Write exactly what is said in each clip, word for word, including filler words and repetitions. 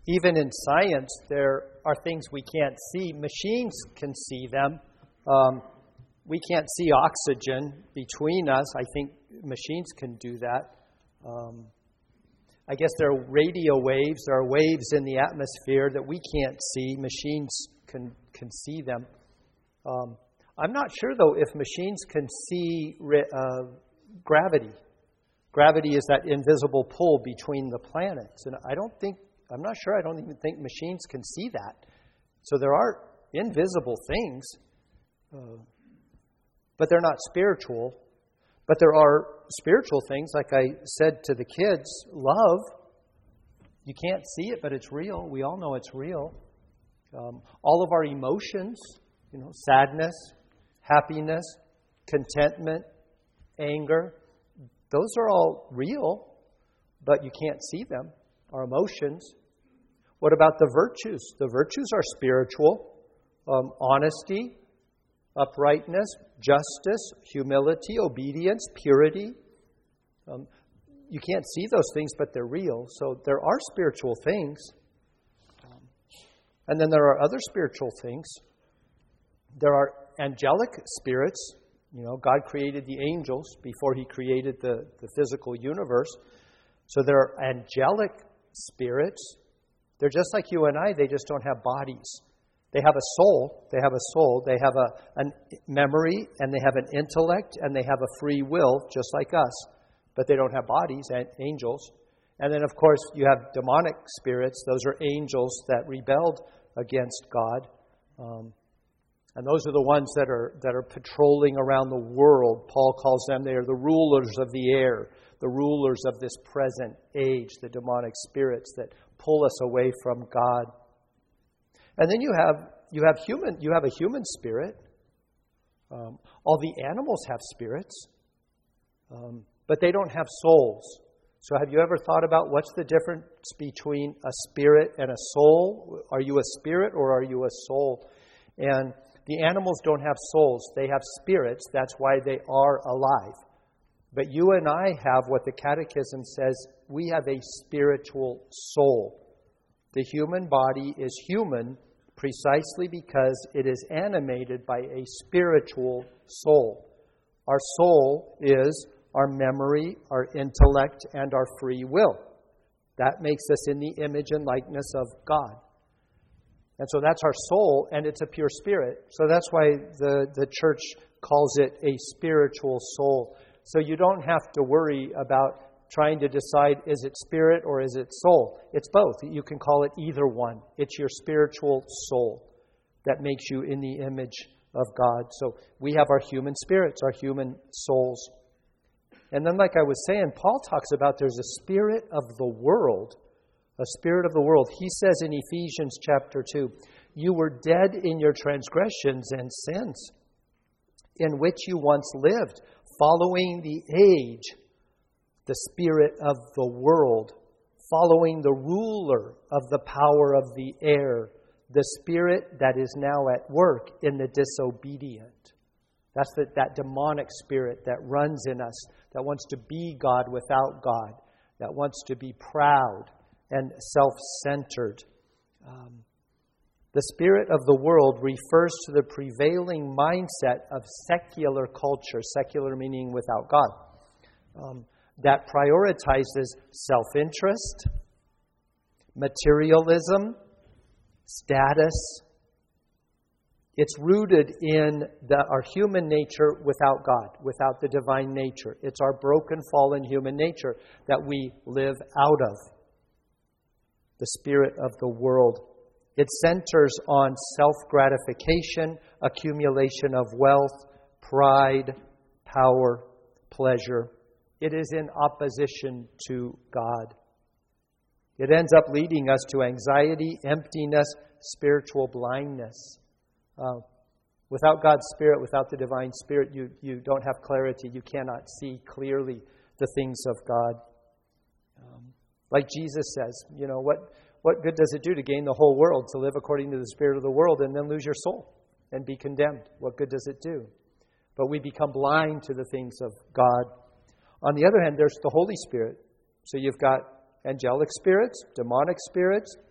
even in science, there are things we can't see. Machines can see them. Um, we can't see oxygen between us. I think machines can do that. Um, I guess there are radio waves. There are waves in the atmosphere that we can't see. Machines can can see them. Um, I'm not sure, though, if machines can see uh, gravity. Gravity is that invisible pull between the planets. And I don't think, I'm not sure, I don't even think machines can see that. So there are invisible things, uh, but they're not spiritual. But there are spiritual things, like I said to the kids, love. You can't see it, but it's real. We all know it's real. Um, all of our emotions, you know, sadness, happiness, contentment, anger, those are all real, but you can't see them. Our emotions. What about the virtues? The virtues are spiritual. Um, honesty, uprightness, justice, humility, obedience, purity. Um, you can't see those things, but they're real. So there are spiritual things. Um, and then there are other spiritual things. There are angelic spirits. You know, God created the angels before He created the, the physical universe. So there are angelic spirits. They're just like you and I. They just don't have bodies. They have a soul. They have a soul. They have a an memory, and they have an intellect, and they have a free will, just like us. But they don't have bodies, and angels. And then, of course, you have demonic spirits. Those are angels that rebelled against God. Um, and those are the ones that are that are patrolling around the world. Paul calls them, they are the rulers of the air, the rulers of this present age, the demonic spirits that pull us away from God. And then you have you have human you have a human spirit. Um, all the animals have spirits, um, but they don't have souls. So have you ever thought about what's the difference between a spirit and a soul? Are you a spirit or are you a soul? And the animals don't have souls. They have spirits. That's why they are alive. But you and I have what the Catechism says, we have a spiritual soul. The human body is human precisely because it is animated by a spiritual soul. Our soul is our memory, our intellect, and our free will. That makes us in the image and likeness of God. And so that's our soul, and it's a pure spirit. So that's why the, the church calls it a spiritual soul. So you don't have to worry about trying to decide, is it spirit or is it soul? It's both. You can call it either one. It's your spiritual soul that makes you in the image of God. So we have our human spirits, our human souls. And then, like I was saying, Paul talks about there's a spirit of the world. A spirit of the world. He says in Ephesians chapter two, you were dead in your transgressions and sins, in which you once lived, following the age, the spirit of the world, following the ruler of the power of the air, the spirit that is now at work in the disobedient. That's the, that demonic spirit that runs in us, that wants to be God without God, that wants to be proud and self-centered. Um, the spirit of the world refers to the prevailing mindset of secular culture, secular meaning without God, um, that prioritizes self-interest, materialism, status. It's rooted in the, our human nature without God, without the divine nature. It's our broken, fallen human nature that we live out of. The spirit of the world. It centers on self-gratification, accumulation of wealth, pride, power, pleasure. It is in opposition to God. It ends up leading us to anxiety, emptiness, spiritual blindness. Uh, without God's Spirit, without the divine Spirit, you, you don't have clarity. You cannot see clearly the things of God. Um, Like Jesus says, you know, what, what good does it do to gain the whole world, to live according to the spirit of the world, and then lose your soul and be condemned? What good does it do? But we become blind to the things of God. On the other hand, there's the Holy Spirit. So you've got angelic spirits, demonic spirits,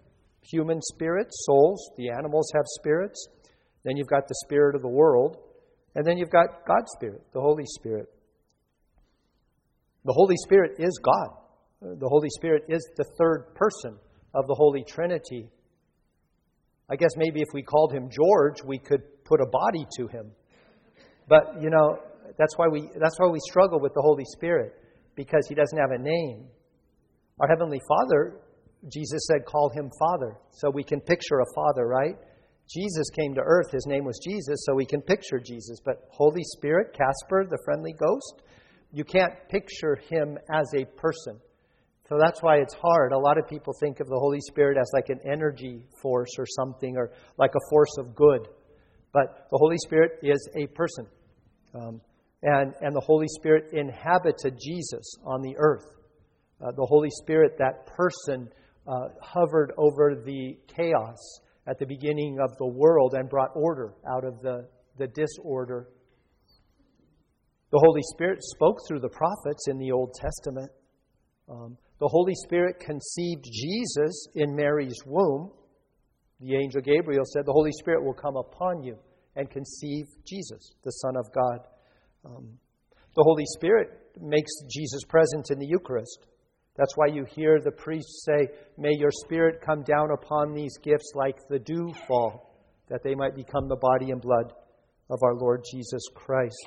human spirits, souls. The animals have spirits. Then you've got the spirit of the world. And then you've got God's Spirit, the Holy Spirit. The Holy Spirit is God. The Holy Spirit is the third person of the Holy Trinity. I guess maybe if we called him George, we could put a body to him. But, you know, that's why we that's why we struggle with the Holy Spirit, because he doesn't have a name. Our Heavenly Father, Jesus said, call him Father. So we can picture a father, right? Jesus came to earth. His name was Jesus, so we can picture Jesus. But Holy Spirit, Casper, the friendly ghost, you can't picture him as a person. So that's why it's hard. A lot of people think of the Holy Spirit as like an energy force or something, or like a force of good. But the Holy Spirit is a person. Um, and, and the Holy Spirit inhabited Jesus on the earth. Uh, the Holy Spirit, that person, uh, hovered over the chaos at the beginning of the world and brought order out of the, the disorder. The Holy Spirit spoke through the prophets in the Old Testament. Um, the Holy Spirit conceived Jesus in Mary's womb. The angel Gabriel said, the Holy Spirit will come upon you and conceive Jesus, the Son of God. Um, the Holy Spirit makes Jesus present in the Eucharist. That's why you hear the priests say, may your Spirit come down upon these gifts like the dew fall, that they might become the body and blood of our Lord Jesus Christ.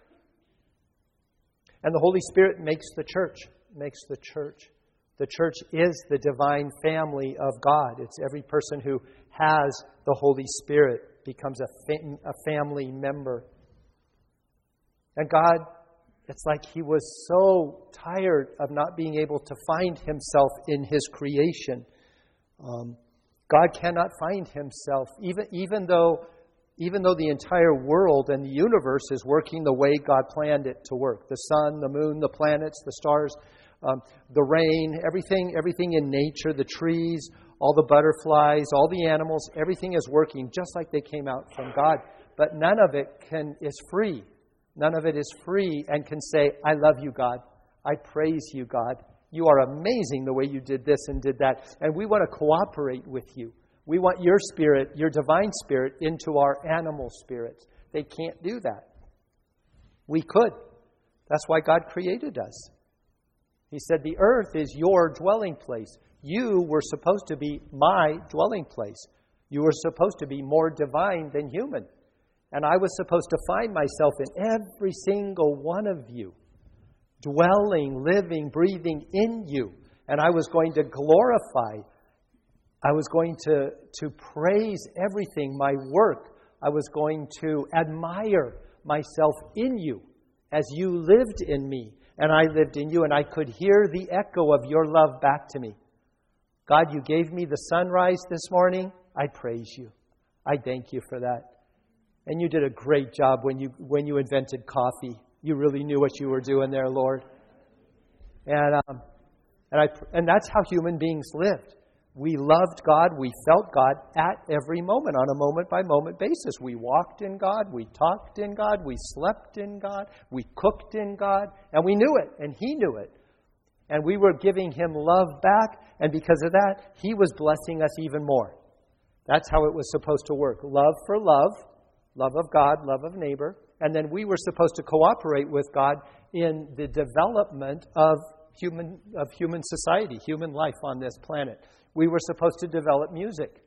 And the Holy Spirit makes the church, makes the church. The church is the divine family of God. It's every person who has the Holy Spirit becomes a, fam- a family member. And God, it's like he was so tired of not being able to find himself in his creation. Um, God cannot find himself, even, even though even though the entire world and the universe is working the way God planned it to work. The sun, the moon, the planets, the stars, um, the rain, everything, everything in nature, the trees, all the butterflies, all the animals, everything is working just like they came out from God. But none of it can is free. None of it is free and can say, I love you, God. I praise you, God. You are amazing the way you did this and did that. And we want to cooperate with you. We want your spirit, your divine spirit, into our animal spirits. They can't do that. We could. That's why God created us. He said, the earth is your dwelling place. You were supposed to be my dwelling place. You were supposed to be more divine than human. And I was supposed to find myself in every single one of you, dwelling, living, breathing in you. And I was going to glorify, I was going to, to praise everything, my work. I was going to admire myself in you as you lived in me and I lived in you, and I could hear the echo of your love back to me. God, you gave me the sunrise this morning. I praise you. I thank you for that. And you did a great job when you when you invented coffee. You really knew what you were doing there, Lord. And um, and I and that's how human beings lived. We loved God. We felt God at every moment, on a moment-by-moment basis. We walked in God. We talked in God. We slept in God. We cooked in God. And we knew it, and He knew it. And we were giving Him love back, and because of that, He was blessing us even more. That's how it was supposed to work. Love for love, love of God, love of neighbor. And then we were supposed to cooperate with God in the development of human of human society, human life on this planet. We were supposed to develop music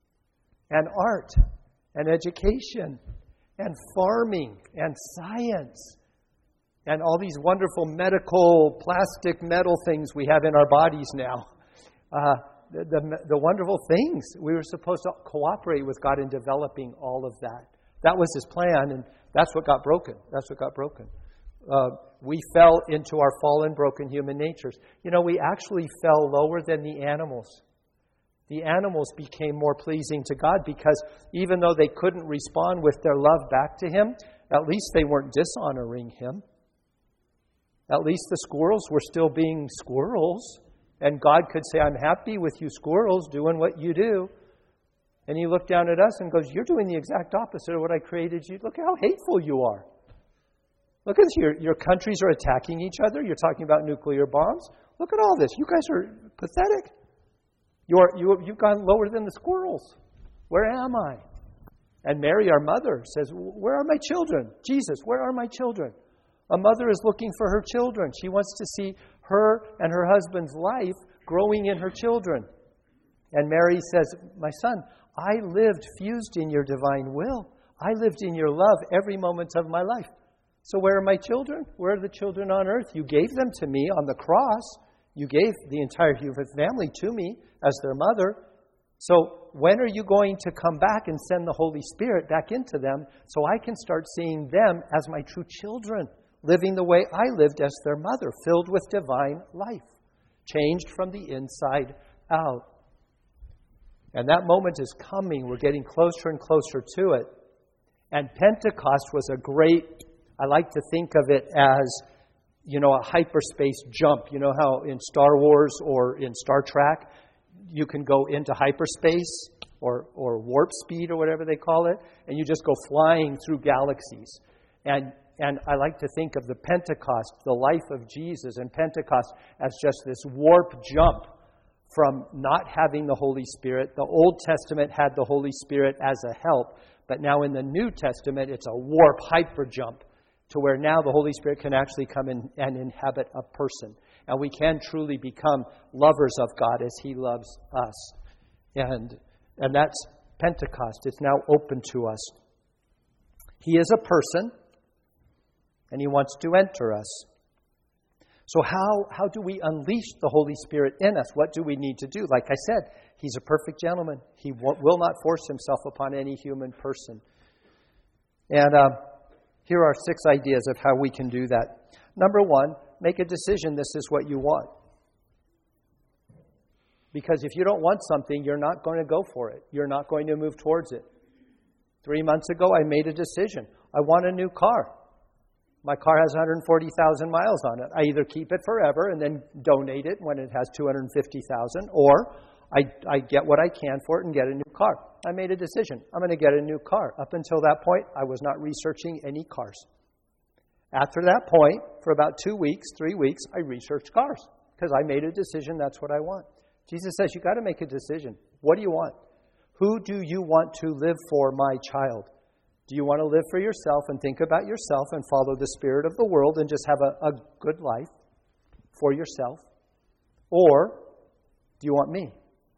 and art and education and farming and science and all these wonderful medical, plastic, metal things we have in our bodies now. Uh, the, the, the wonderful things. We were supposed to cooperate with God in developing all of that. That was His plan, and that's what got broken. That's what got broken. Uh, we fell into our fallen, broken human natures. You know, we actually fell lower than the animals. The animals became more pleasing to God because even though they couldn't respond with their love back to Him, at least they weren't dishonoring Him. At least the squirrels were still being squirrels. And God could say, I'm happy with you squirrels doing what you do. And He looked down at us and goes, you're doing the exact opposite of what I created you. Look how hateful you are. Look at this. Your, your countries are attacking each other. You're talking about nuclear bombs. Look at all this. You guys are pathetic. You're, you, you've gone lower than the squirrels. Where am I? And Mary, our mother, says, where are my children? Jesus, where are my children? A mother is looking for her children. She wants to see her and her husband's life growing in her children. And Mary says, my son, I lived fused in your divine will. I lived in your love every moment of my life. So where are my children? Where are the children on earth? You gave them to me on the cross. You gave the entire human family to me as their mother. So when are you going to come back and send the Holy Spirit back into them so I can start seeing them as my true children, living the way I lived as their mother, filled with divine life, changed from the inside out? And that moment is coming. We're getting closer and closer to it. And Pentecost was a great, I like to think of it as, you know, a hyperspace jump. You know how in Star Wars or in Star Trek, you can go into hyperspace or, or warp speed or whatever they call it, and you just go flying through galaxies. And and I like to think of the Pentecost, the life of Jesus and Pentecost, as just this warp jump from not having the Holy Spirit. The Old Testament had the Holy Spirit as a help, but now in the New Testament, it's a warp hyper jump to where now the Holy Spirit can actually come in and inhabit a person. And we can truly become lovers of God as He loves us. And, and that's Pentecost. It's now open to us. He is a person, and He wants to enter us. So how, how do we unleash the Holy Spirit in us? What do we need to do? Like I said, He's a perfect gentleman. He w- will not force Himself upon any human person. And uh, here are six ideas of how we can do that. Number one, make a decision this is what you want. Because if you don't want something, you're not going to go for it. You're not going to move towards it. Three months ago, I made a decision. I want a new car. My car has one hundred forty thousand miles on it. I either keep it forever and then donate it when it has two hundred fifty thousand, or I, I get what I can for it and get a new car. I made a decision. I'm going to get a new car. Up until that point, I was not researching any cars. After that point, for about two weeks, three weeks, I researched cars because I made a decision. That's what I want. Jesus says, you've got to make a decision. What do you want? Who do you want to live for, my child? Do you want to live for yourself and think about yourself and follow the spirit of the world and just have a, a good life for yourself? Or do you want me?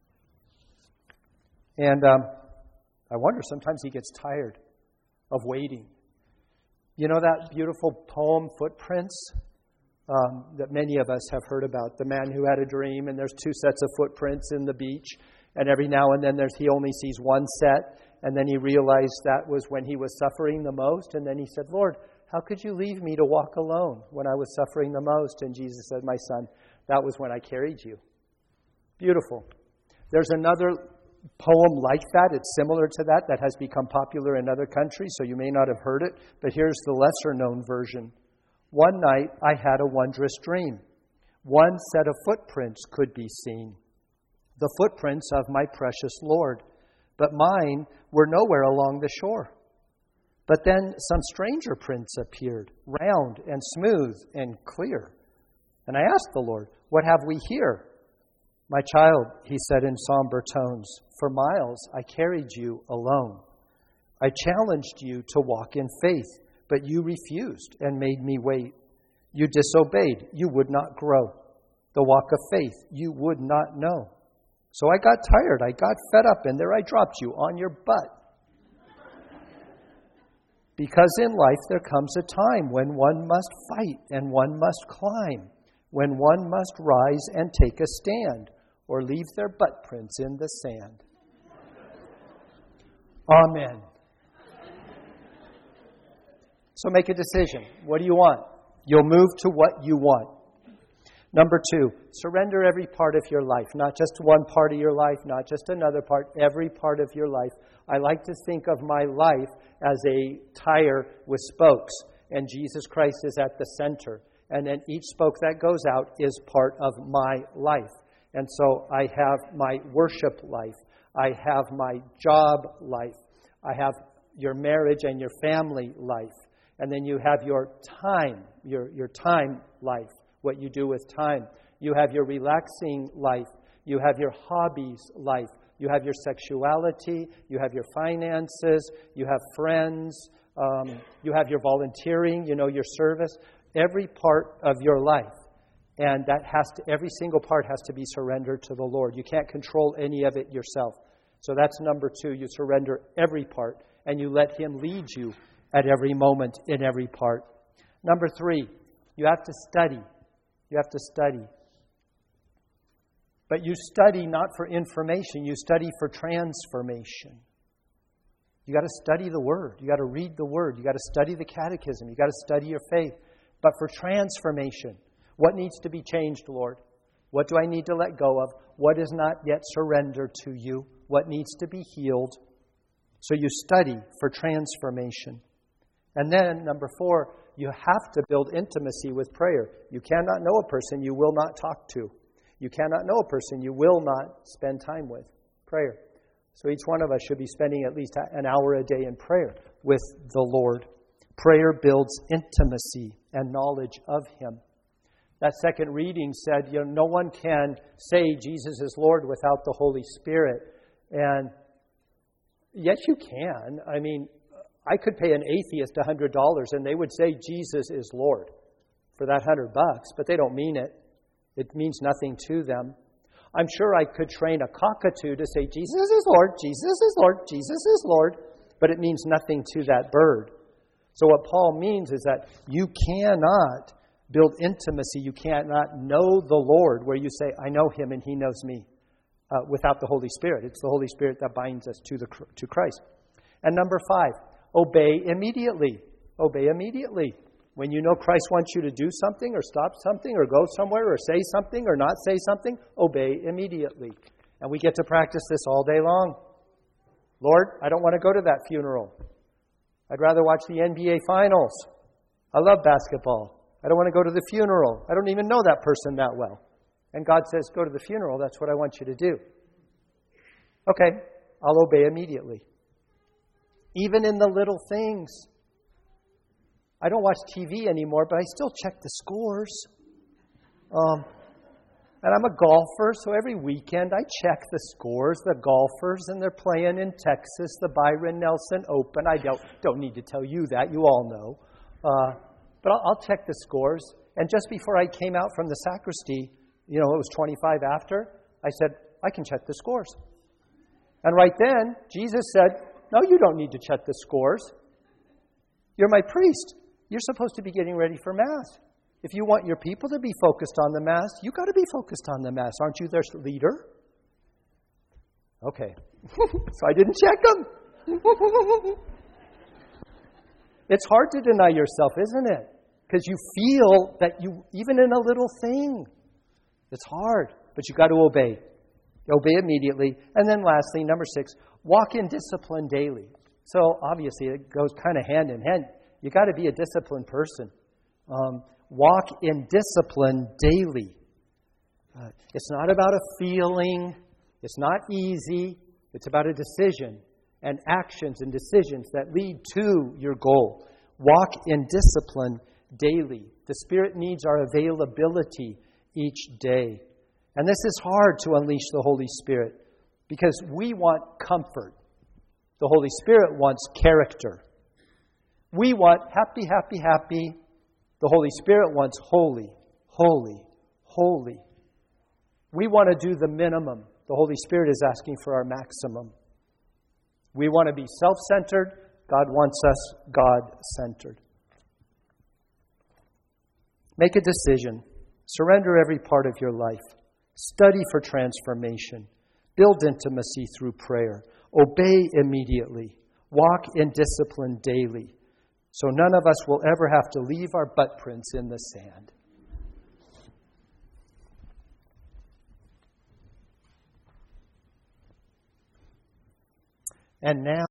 And um, I wonder, sometimes he gets tired of waiting. You know that beautiful poem, Footprints, um, that many of us have heard about? The man who had a dream, and there's two sets of footprints in the beach, and every now and then there's he only sees one set, and then he realized that was when he was suffering the most, and then he said, Lord, how could you leave me to walk alone when I was suffering the most? And Jesus said, my son, that was when I carried you. Beautiful. There's another poem like that, it's similar to that, that has become popular in other countries, so you may not have heard it, but here's the lesser-known version. One night I had a wondrous dream. One set of footprints could be seen, the footprints of my precious Lord, but mine were nowhere along the shore. But then some stranger prints appeared, round and smooth and clear. And I asked the Lord, what have we here? My child, he said in somber tones, for miles I carried you alone. I challenged you to walk in faith, but you refused and made me wait. You disobeyed. You would not grow. The walk of faith you would not know. So I got tired. I got fed up, and there I dropped you on your butt. Because in life there comes a time when one must fight and one must climb, when one must rise and take a stand, or leave their butt prints in the sand. Amen. So make a decision. What do you want? You'll move to what you want. Number two, surrender every part of your life. Not just one part of your life, not just another part, every part of your life. I like to think of my life as a tire with spokes, and Jesus Christ is at the center. And then each spoke that goes out is part of my life. And so I have my worship life. I have my job life. I have your marriage and your family life. And then you have your time, your, your time life, what you do with time. You have your relaxing life. You have your hobbies life. You have your sexuality. You have your finances. You have friends. Um, you have your volunteering, you know, your service. Every part of your life. And that has to, every single part has to be surrendered to the Lord. You can't control any of it yourself. So that's number two. You surrender every part and you let Him lead you at every moment in every part. Number three, you have to study. You have to study. But you study not for information. You study for transformation. You got to study the Word. You got to read the Word. You got to study the Catechism. You got to study your faith. But for transformation, what needs to be changed, Lord? What do I need to let go of? What is not yet surrendered to you? What needs to be healed? So you study for transformation. And then, number four, you have to build intimacy with prayer. You cannot know a person you will not talk to. You cannot know a person you will not spend time with. Prayer. So each one of us should be spending at least an hour a day in prayer with the Lord. Prayer builds intimacy and knowledge of Him. That second reading said, you know, no one can say Jesus is Lord without the Holy Spirit. And yes, you can. I mean, I could pay an atheist one hundred dollars and they would say Jesus is Lord for that one hundred bucks, but they don't mean it. It means nothing to them. I'm sure I could train a cockatoo to say Jesus is Lord, Jesus is Lord, Jesus is Lord, but it means nothing to that bird. So what Paul means is that you cannot build intimacy, you cannot know the Lord where you say, I know Him and He knows me, uh, without the Holy Spirit. It's the Holy Spirit that binds us to the to Christ. And number five, obey immediately. Obey immediately. When you know Christ wants you to do something or stop something or go somewhere or say something or not say something, obey immediately. And we get to practice this all day long. Lord, I don't want to go to that funeral. I'd rather watch the N B A Finals. I love basketball. I don't want to go to the funeral. I don't even know that person that well. And God says, go to the funeral. That's what I want you to do. Okay, I'll obey immediately. Even in the little things. I don't watch T V anymore, but I still check the scores. Um, and I'm a golfer, so every weekend I check the scores, the golfers, and they're playing in Texas, the Byron Nelson Open. I don't, don't need to tell you that. You all know. Uh, but I'll, I'll check the scores. And just before I came out from the sacristy, you know, it was twenty-five after, I said, I can check the scores. And right then, Jesus said, no, you don't need to check the scores. You're my priest. You're supposed to be getting ready for Mass. If you want your people to be focused on the Mass, you've got to be focused on the Mass. Aren't you their leader? Okay. So I didn't check them. It's hard to deny yourself, isn't it? Because you feel that you, even in a little thing, it's hard. But you've got to obey. Obey immediately. And then lastly, number six, walk in discipline daily. So obviously it goes kind of hand in hand. You've got to be a disciplined person. Um, walk in discipline daily. Uh, it's not about a feeling. It's not easy. It's about a decision and actions and decisions that lead to your goal. Walk in discipline daily. The Spirit needs our availability each day. And this is hard to unleash the Holy Spirit because we want comfort. The Holy Spirit wants character. We want happy, happy, happy. The Holy Spirit wants holy, holy, holy. We want to do the minimum. The Holy Spirit is asking for our maximum. We want to be self-centered. God wants us God-centered. Make a decision. Surrender every part of your life. Study for transformation. Build intimacy through prayer. Obey immediately. Walk in discipline daily. So none of us will ever have to leave our butt prints in the sand. And now